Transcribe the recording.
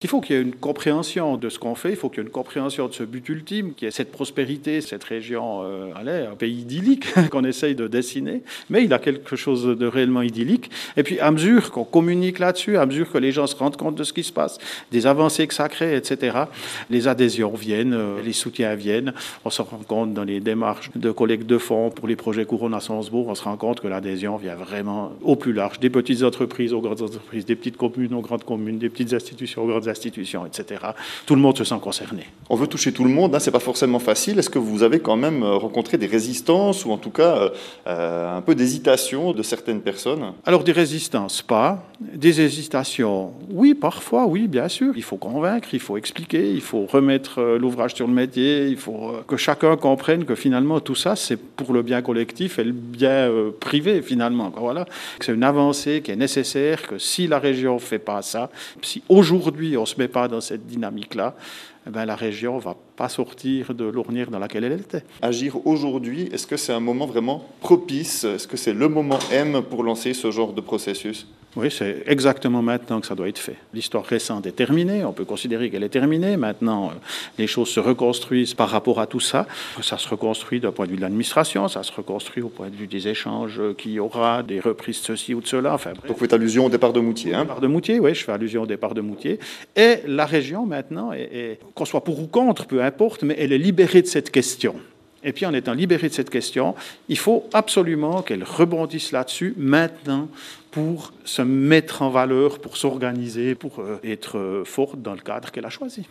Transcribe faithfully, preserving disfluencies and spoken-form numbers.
Il faut qu'il y ait une compréhension de ce qu'on fait, il faut qu'il y ait une compréhension de ce but ultime, qui est cette prospérité, cette région, euh, allez, un pays idyllique qu'on essaye de dessiner, mais il a quelque chose de réellement idyllique. Et puis à mesure qu'on communique là-dessus, à mesure que les gens se rendent compte de ce qui se passe, des avancées que ça crée, et cetera, les adhésions viennent, euh, les soutiens viennent, on se rend compte dans les démarches de collecte de fonds pour les projets Couronne à Salzbourg, on se rend compte que l'adhésion vient vraiment au plus large, des petites entreprises aux grandes entreprises, des petites communes aux grandes communes, des petites institutions aux grandes institutions, et cetera. Tout le monde se sent concerné. On veut toucher tout le monde, hein, c'est pas forcément facile. Est-ce que vous avez quand même rencontré des résistances ou en tout cas euh, un peu d'hésitation de certaines personnes? Alors des résistances, pas. Des hésitations, oui, parfois, oui, bien sûr. Il faut convaincre, il faut expliquer, il faut remettre l'ouvrage sur le métier, il faut que chacun comprenne que finalement tout ça, c'est pour le bien collectif et le bien euh, privé finalement. Voilà. C'est une avancée qui est nécessaire, que si la région ne fait pas ça, si aujourd'hui on ne se met pas dans cette dynamique-là, eh bien, la région ne va pas sortir de l'ornière dans laquelle elle était. Agir aujourd'hui, est-ce que c'est un moment vraiment propice? Est-ce que c'est le moment M pour lancer ce genre de processus? Oui, c'est exactement maintenant que ça doit être fait. L'histoire récente est terminée, on peut considérer qu'elle est terminée. Maintenant, les choses se reconstruisent par rapport à tout ça. Ça se reconstruit d'un point de vue de l'administration, ça se reconstruit au point de vue des échanges qu'il y aura, des reprises de ceci ou de cela. Enfin, donc vous faites allusion au départ de Moutier. Hein? Au départ de Moutier, oui, je fais allusion au départ de Moutier. Et la région, maintenant, est, est, qu'on soit pour ou contre, peu importe, mais elle est libérée de cette question. Et puis en étant libérée de cette question, il faut absolument qu'elle rebondisse là-dessus maintenant pour se mettre en valeur, pour s'organiser, pour être forte dans le cadre qu'elle a choisi.